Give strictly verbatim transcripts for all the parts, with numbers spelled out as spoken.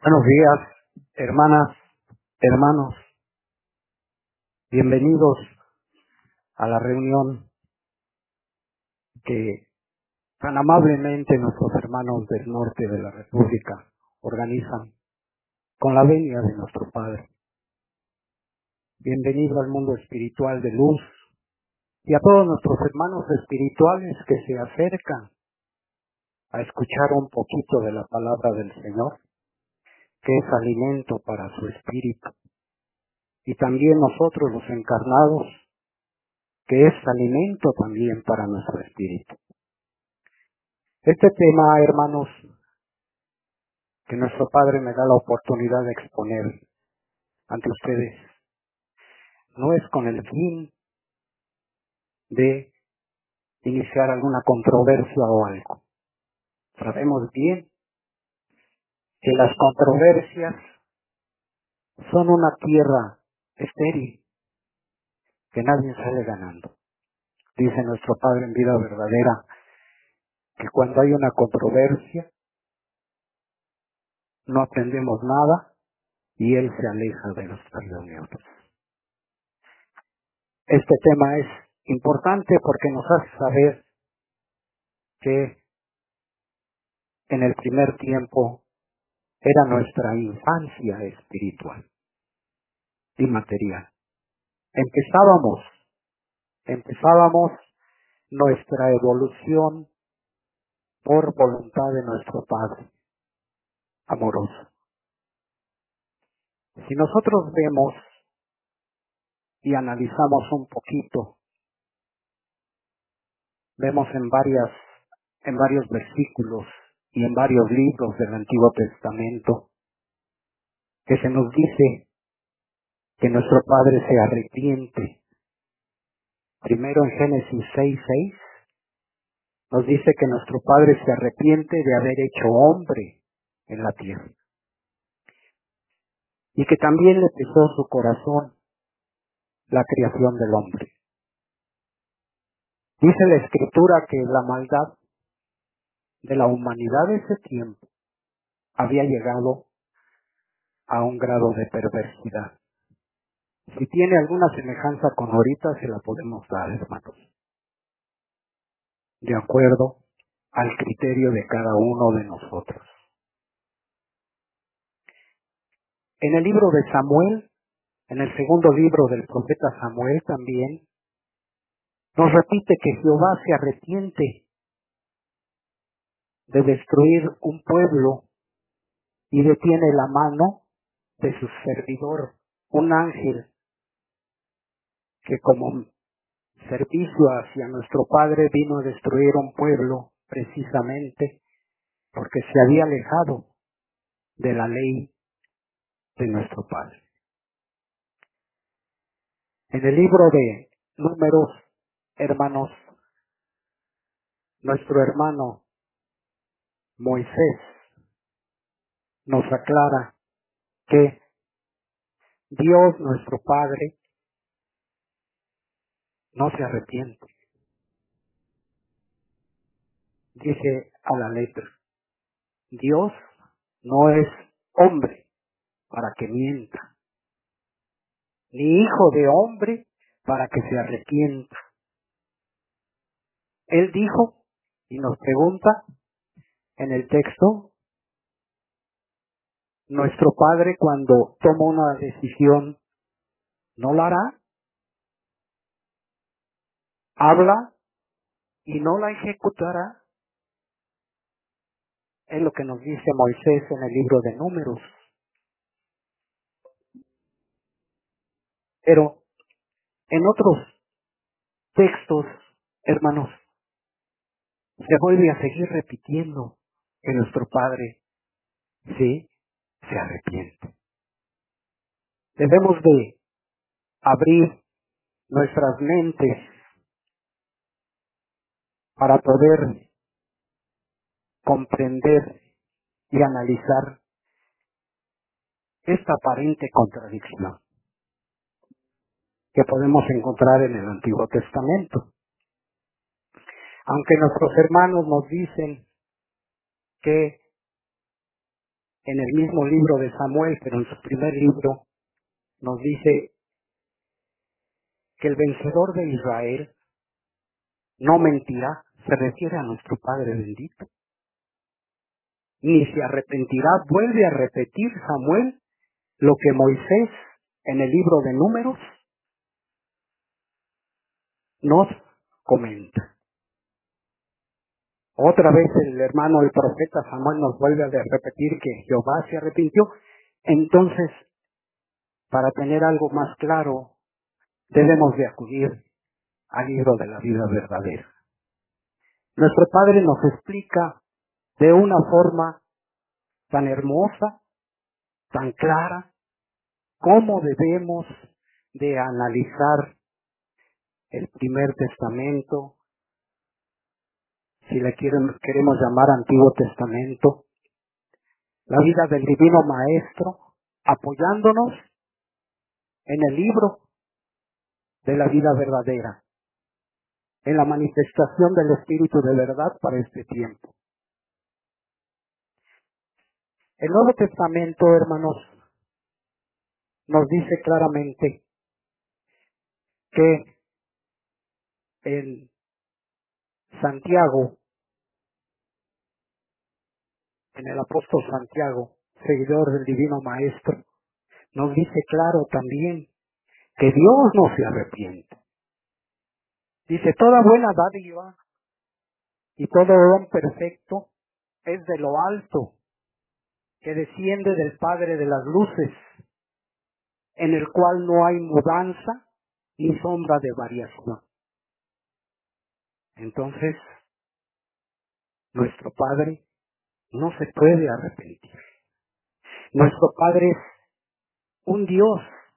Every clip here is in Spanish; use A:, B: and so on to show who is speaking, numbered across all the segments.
A: Buenos días, hermanas, hermanos. Bienvenidos a la reunión que tan amablemente nuestros hermanos del norte de la República organizan con la venia de nuestro Padre. Bienvenido al mundo espiritual de luz y a todos nuestros hermanos espirituales que se acercan a escuchar un poquito de la palabra del Señor, que es alimento para su espíritu. Y también nosotros los encarnados, que es alimento también para nuestro espíritu. Este tema, hermanos, que nuestro Padre me da la oportunidad de exponer ante ustedes, no es con el fin de iniciar alguna controversia o algo. Sabemos bien que las controversias son una tierra estéril, que nadie sale ganando. Dice nuestro Padre en vida verdadera que cuando hay una controversia no aprendemos nada y Él se aleja de nuestras reuniones. Este tema es importante porque nos hace saber que en el primer tiempo era nuestra infancia espiritual y material. Empezábamos, empezábamos nuestra evolución por voluntad de nuestro Padre amoroso. Si nosotros vemos y analizamos un poquito, vemos en varias, en varios versículos y en varios libros del Antiguo Testamento que se nos dice que nuestro Padre se arrepiente. Primero en Génesis seis seis nos dice que nuestro Padre se arrepiente de haber hecho hombre en la tierra y que también le pesó su corazón la creación del hombre. Dice la Escritura que la maldad de la humanidad de ese tiempo había llegado a un grado de perversidad. Si tiene alguna semejanza con ahorita, se la podemos dar, hermanos, de acuerdo al criterio de cada uno de nosotros. En el libro de Samuel, en el segundo libro del profeta Samuel también, nos repite que Jehová se arrepiente de destruir un pueblo y detiene la mano de su servidor, un ángel que como servicio hacia nuestro Padre vino a destruir un pueblo precisamente porque se había alejado de la ley de nuestro Padre. En el libro de Números, hermanos, nuestro hermano Moisés nos aclara que Dios nuestro Padre no se arrepiente. Dice a la letra, Dios no es hombre para que mienta, ni hijo de hombre para que se arrepienta. Él dijo, y nos pregunta en el texto, nuestro Padre cuando toma una decisión, ¿no la hará? ¿Habla y no la ejecutará? Es lo que nos dice Moisés en el libro de Números. Pero en otros textos, hermanos, se vuelve a seguir repitiendo que nuestro Padre sí se arrepiente. Debemos de abrir nuestras mentes para poder comprender y analizar esta aparente contradicción que podemos encontrar en el Antiguo Testamento. Aunque nuestros hermanos nos dicen que en el mismo libro de Samuel, pero en su primer libro, nos dice que el vencedor de Israel no mentirá, se refiere a nuestro Padre bendito, ni se arrepentirá. Vuelve a repetir Samuel lo que Moisés en el libro de Números nos comenta. Otra vez el hermano, el profeta Samuel nos vuelve a repetir que Jehová se arrepintió. Entonces, para tener algo más claro, debemos de acudir al libro de la vida verdadera. Nuestro Padre nos explica de una forma tan hermosa, tan clara, cómo debemos de analizar el primer testamento, si le quieren, queremos llamar Antiguo Testamento, la vida del Divino Maestro, apoyándonos en el libro de la vida verdadera, en la manifestación del Espíritu de verdad para este tiempo. El Nuevo Testamento, hermanos, nos dice claramente que en Santiago, en el apóstol Santiago, seguidor del Divino Maestro, nos dice claro también que Dios no se arrepiente. Dice, toda buena dádiva y todo don perfecto es de lo alto, que desciende del Padre de las luces, en el cual no hay mudanza ni sombra de variación. Entonces, nuestro Padre no se puede arrepentir. Nuestro Padre es un Dios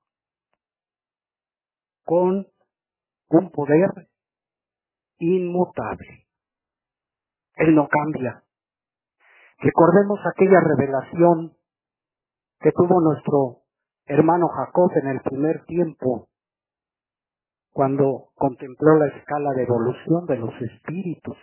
A: con un poder inmutable. Él no cambia. Recordemos aquella revelación que tuvo nuestro hermano Jacob en el primer tiempo, cuando contempló la escala de evolución de los espíritus.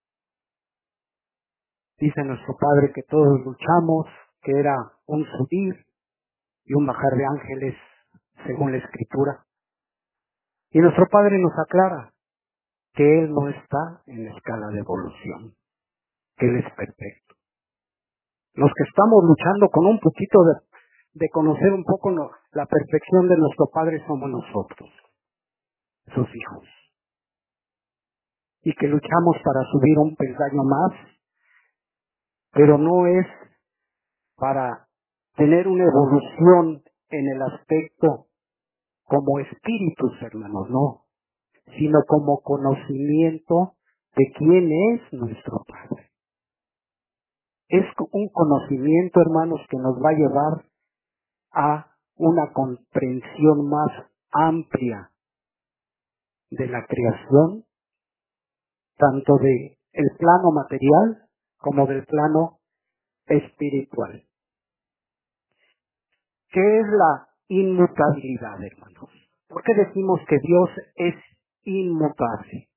A: Dice nuestro Padre que todos luchamos, que era un subir y un bajar de ángeles, según la Escritura. Y nuestro Padre nos aclara que Él no está en la escala de evolución, que Él es perfecto. Los que estamos luchando con un poquito de, de conocer un poco no, la perfección de nuestro Padre somos nosotros, sus hijos. Y que luchamos para subir un peldaño más, pero no es para tener una evolución en el aspecto como espíritus, hermanos, no, sino como conocimiento de quién es nuestro Padre. Es un conocimiento, hermanos, que nos va a llevar a una comprensión más amplia de la creación, tanto de el plano material como del plano espiritual. ¿Qué es la inmutabilidad, hermanos? ¿Por qué decimos que Dios es inmutable?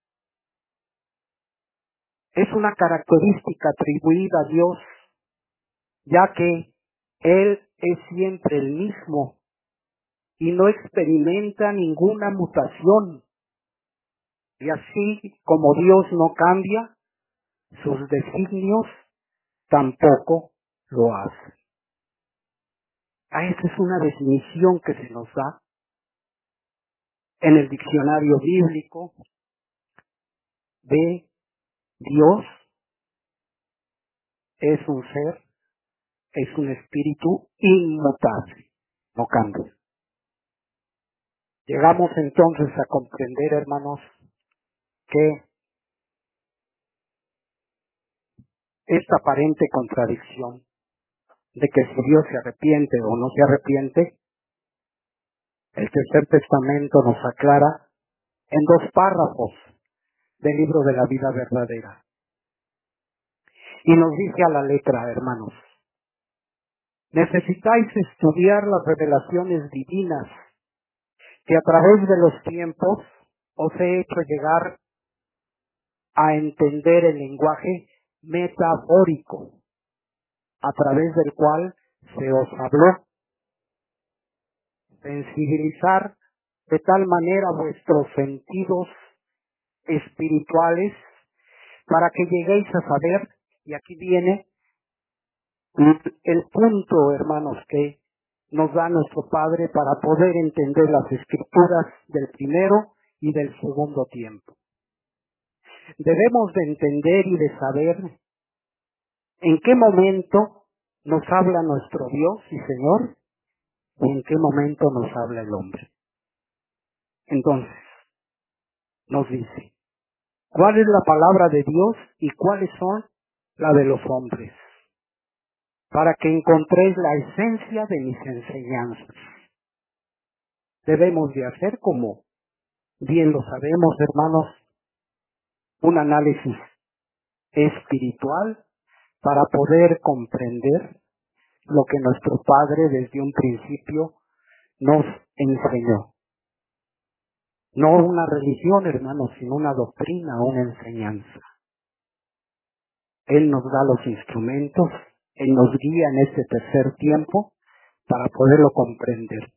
A: Es una característica atribuida a Dios, ya que Él es siempre el mismo y no experimenta ninguna mutación. Y así como Dios no cambia, sus designios tampoco lo hacen. Ah, esta es una definición que se nos da en el diccionario bíblico de Dios. Es un ser, es un espíritu inmutable, no cambia. Llegamos entonces a comprender, hermanos, que esta aparente contradicción de que si Dios se arrepiente o no se arrepiente, el Tercer Testamento nos aclara en dos párrafos del libro de la vida verdadera. Y nos dice a la letra, hermanos, necesitáis estudiar las revelaciones divinas que a través de los tiempos os he hecho llegar a entender el lenguaje metafórico a través del cual se os habló. Sensibilizar de tal manera vuestros sentidos espirituales para que lleguéis a saber, y aquí viene el punto, hermanos, que nos da nuestro Padre para poder entender las Escrituras del primero y del segundo tiempo. Debemos de entender y de saber en qué momento nos habla nuestro Dios y Señor y en qué momento nos habla el hombre. Entonces, nos dice, ¿cuál es la palabra de Dios y cuáles son la de los hombres? Para que encontréis la esencia de mis enseñanzas. Debemos de hacer, como bien lo sabemos, hermanos, un análisis espiritual para poder comprender lo que nuestro Padre desde un principio nos enseñó. No una religión, hermanos, sino una doctrina, una enseñanza. Él nos da los instrumentos, Él nos guía en este tercer tiempo para poderlo comprender.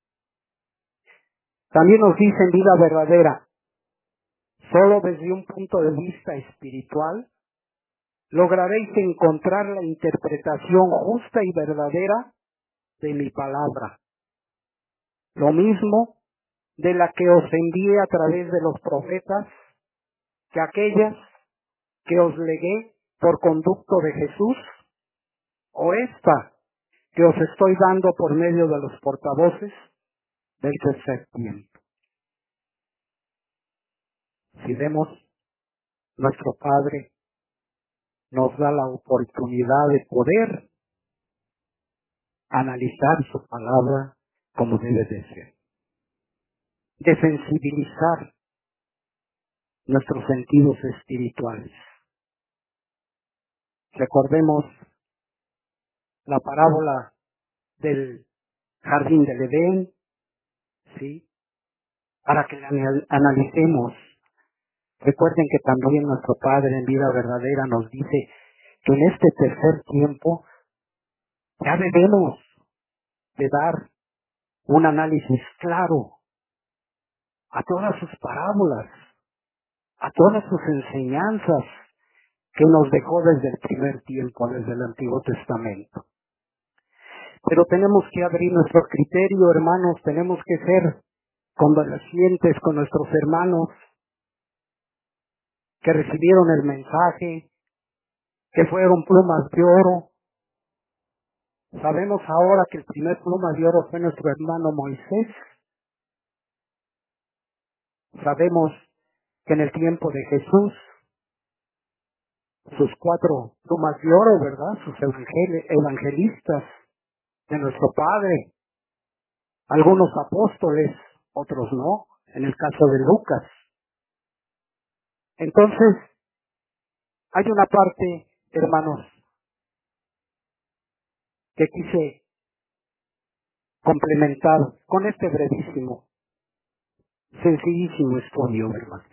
A: También nos dice en vida verdadera, solo desde un punto de vista espiritual, lograréis encontrar la interpretación justa y verdadera de mi palabra. Lo mismo de la que os envié a través de los profetas, que aquellas que os legué por conducto de Jesús, o esta que os estoy dando por medio de los portavoces del tercer tiempo. Si vemos, nuestro Padre nos da la oportunidad de poder analizar su palabra como debe de ser, de sensibilizar nuestros sentidos espirituales. Recordemos la parábola del jardín del Edén, ¿sí? Para que la analicemos. Recuerden que también nuestro Padre en vida verdadera nos dice que en este tercer tiempo ya debemos de dar un análisis claro a todas sus parábolas, a todas sus enseñanzas que nos dejó desde el primer tiempo, desde el Antiguo Testamento. Pero tenemos que abrir nuestro criterio, hermanos, tenemos que ser complacientes con nuestros hermanos que recibieron el mensaje, que fueron plumas de oro. Sabemos ahora que el primer pluma de oro fue nuestro hermano Moisés. Sabemos que en el tiempo de Jesús, sus cuatro plumas de oro, ¿verdad? Sus evangel- evangelistas de nuestro Padre, algunos apóstoles, otros no, en el caso de Lucas. Entonces, hay una parte, hermanos, que quise complementar con este brevísimo, sencillísimo estudio, hermanos.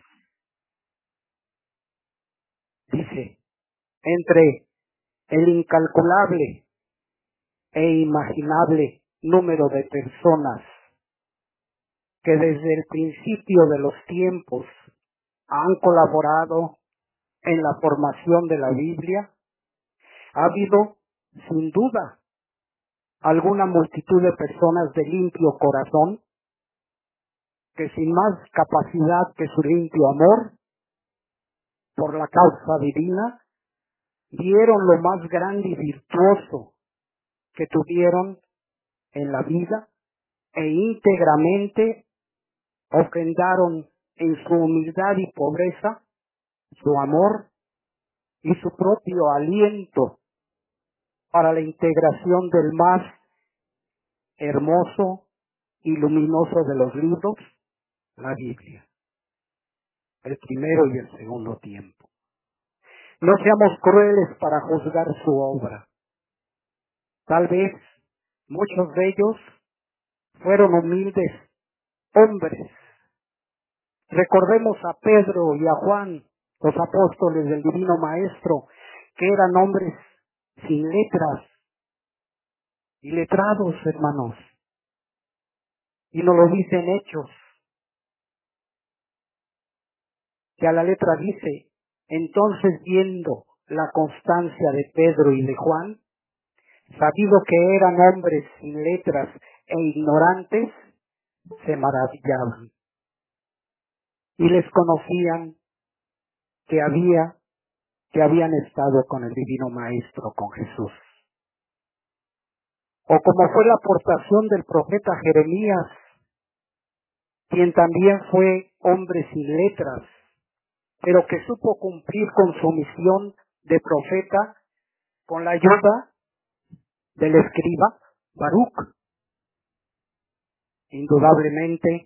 A: Dice, entre el incalculable e imaginable número de personas que desde el principio de los tiempos han colaborado en la formación de la Biblia, ha habido, sin duda, alguna multitud de personas de limpio corazón que sin más capacidad que su limpio amor por la causa divina, dieron lo más grande y virtuoso que tuvieron en la vida e íntegramente ofrendaron en su humildad y pobreza su amor y su propio aliento para la integración del más hermoso y luminoso de los libros, la Biblia, el primero y el segundo tiempo. No seamos crueles para juzgar su obra. Tal vez muchos de ellos fueron humildes hombres. Recordemos a Pedro y a Juan, los apóstoles del Divino Maestro, que eran hombres sin letras, iletrados, hermanos. Y nos lo dicen Hechos, que a la letra dice: entonces, viendo la constancia de Pedro y de Juan, sabido que eran hombres sin letras e ignorantes, se maravillaban y les conocían que había que habían estado con el Divino Maestro, con Jesús. O como fue la aportación del profeta Jeremías, quien también fue hombre sin letras, pero que supo cumplir con su misión de profeta con la ayuda del escriba Baruch. Indudablemente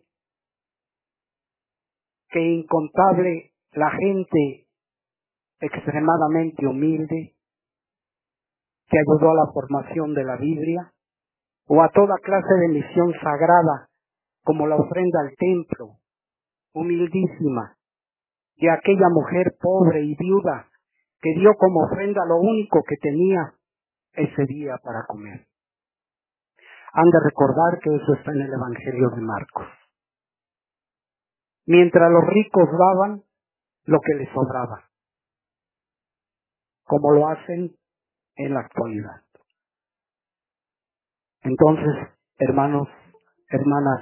A: que incontable la gente extremadamente humilde que ayudó a la formación de la Biblia, o a toda clase de misión sagrada, como la ofrenda al templo, humildísima, de aquella mujer pobre y viuda que dio como ofrenda lo único que tenía ese día para comer. Han de recordar que eso está en el Evangelio de Marcos. Mientras los ricos daban lo que les sobraba, como lo hacen en la actualidad. Entonces, hermanos, hermanas,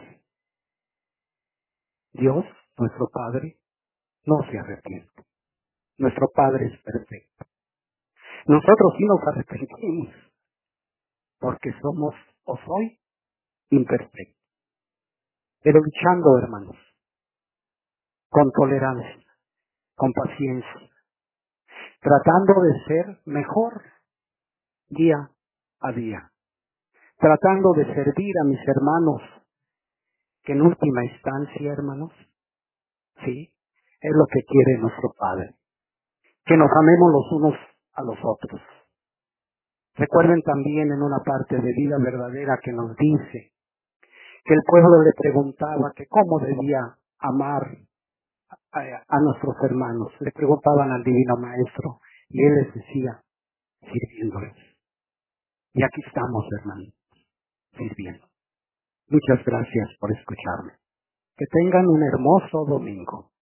A: Dios, nuestro Padre, no se arrepiente. Nuestro Padre es perfecto. Nosotros sí nos arrepentimos, porque somos o soy imperfectos. Pero luchando, hermanos, con tolerancia, con paciencia, tratando de ser mejor día a día, tratando de servir a mis hermanos, que en última instancia, hermanos, sí, es lo que quiere nuestro Padre, que nos amemos los unos a los otros. Recuerden también en una parte de Vida Verdadera que nos dice que el pueblo le preguntaba que cómo debía amar a, a nuestros hermanos. Le preguntaban al Divino Maestro y él les decía: sirviéndoles. Y aquí estamos, hermanos, sirviendo. Muchas gracias por escucharme. Que tengan un hermoso domingo.